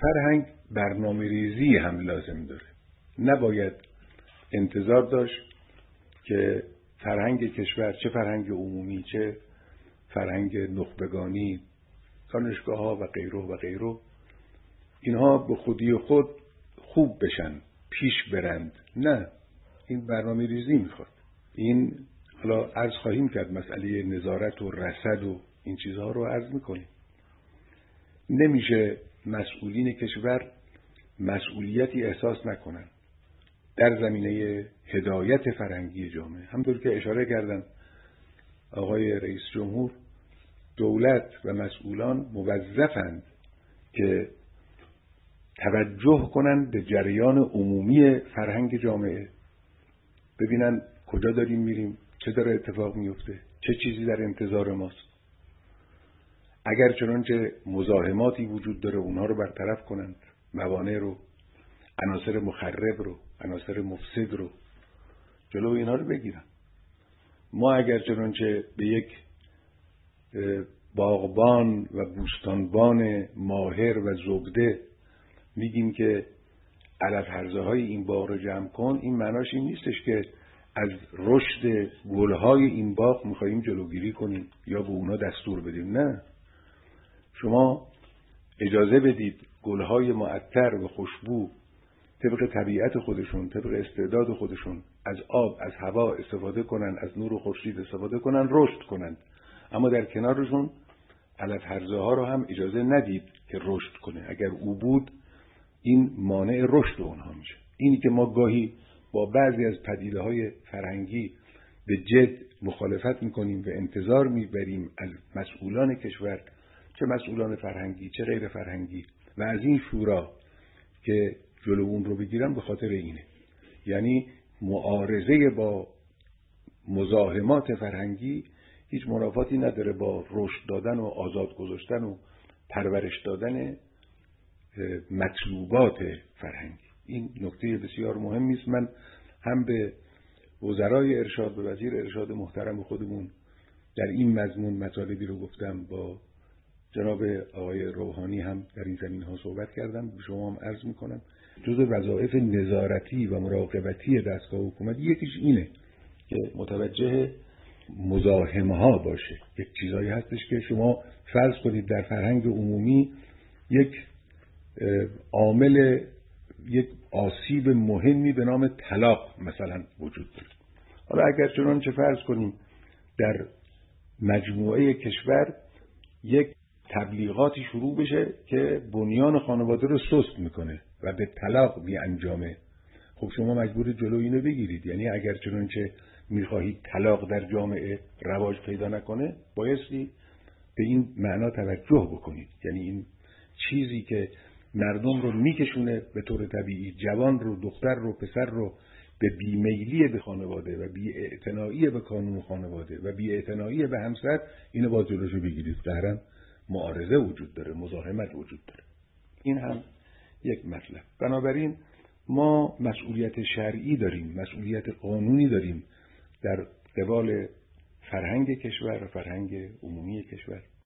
فرهنگ برنامه ریزی هم لازم داره. نباید انتظار داشت که فرهنگ کشور، چه فرهنگ عمومی چه فرهنگ نخبگانی، دانشگاه ها و غیره و غیره، اینها به خودی خود خوب بشن، پیش برند. نه، این برنامه ریزی میخواد. این حالا عرض خواهیم کرد، مسئله نظارت و رصد و این چیزها رو عرض میکنیم. نمیشه مسئولین کشور مسئولیتی احساس نکنن در زمینه هدایت فرهنگی جامعه. همونطور که اشاره کردن آقای رئیس جمهور، دولت و مسئولان موظفند که توجه کنند به جریان عمومی فرهنگ جامعه، ببینن کجا داریم میریم، چه داره اتفاق میفته، چه چیزی در انتظار ماست. اگر چنانچه مزاحماتی وجود داره اونها رو برطرف کنند، موانع رو، عناصر مخرب رو، عناصر مفسد رو، جلو اینها رو بگیرن. ما اگر چنانچه به یک باغبان و بوستانبان ماهر و زبده میگیم که علف هرزه های این باغ رو جمع کن، این معناش این نیستش که از رشد گلهای این باغ میخواییم جلوگیری کنیم یا به اونا دستور بدیم. نه، شما اجازه بدید گلهای معطر و خوشبو طبق طبیعت خودشون، طبق استعداد خودشون از آب، از هوا استفاده کنن، از نور خورشید استفاده کنن، رشد کنن. اما در کنارشون علف هرزه ها رو هم اجازه ندید که رشد کنه. اگر او بود این مانع رشد اونها میشه. اینی که ما گاهی با بعضی از پدیده‌های فرهنگی به جد مخالفت میکنیم و انتظار میبریم از مسئولان کشور، چه مسئولان فرهنگی چه غیر فرهنگی، و از این شورا که جلو اون رو بگیرن، به خاطر اینه. یعنی معارضه با مزاحمات فرهنگی هیچ منافاتی نداره با رشد دادن و آزاد گذاشتن و پرورش دادن مطلوبات فرهنگی. این نکته بسیار مهمی است. من هم به وزرای ارشاد، به وزیر ارشاد محترم خودمون در این مضمون مطالبی رو گفتم، با جناب آقای روحانی هم در این زمینه صحبت کردم. به شما هم عرض میکنم جزء وظایف نظارتی و مراقبتی دستگاه حکومت یکیش اینه که متوجه مزاحمه ها باشه. یک چیزایی هستش که شما فرض کنید در فرهنگ عمومی یک عامل، یک آسیب مهمی به نام طلاق مثلا وجود داره. حالا اگر چنانچه فرض کنیم در مجموعه کشور یک تبلیغاتی شروع بشه که بنیان خانواده رو سست میکنه و به طلاق می انجامه، خب شما مجبور جلو اینو بگیرید. یعنی اگر چنانچه میخواهید طلاق در جامعه رواج پیدا نکنه، بایستی به این معنا توجه بکنید. یعنی این چیزی که مردم رو میکشونه به طور طبیعی، جوان رو، دختر رو، پسر رو به بیمیلی به خانواده و بی‌اعتنایی به قانون خانواده و بی‌اعتنایی به همسر، اینو باز جلوشو بگیرید. ظاهراً معارضه وجود داره، مزاحمت وجود داره. این هم یک مطلب. بنابراین ما مسئولیت شرعی داریم، مسئولیت قانونی داریم در قبال فرهنگ کشور و فرهنگ عمومی کشور.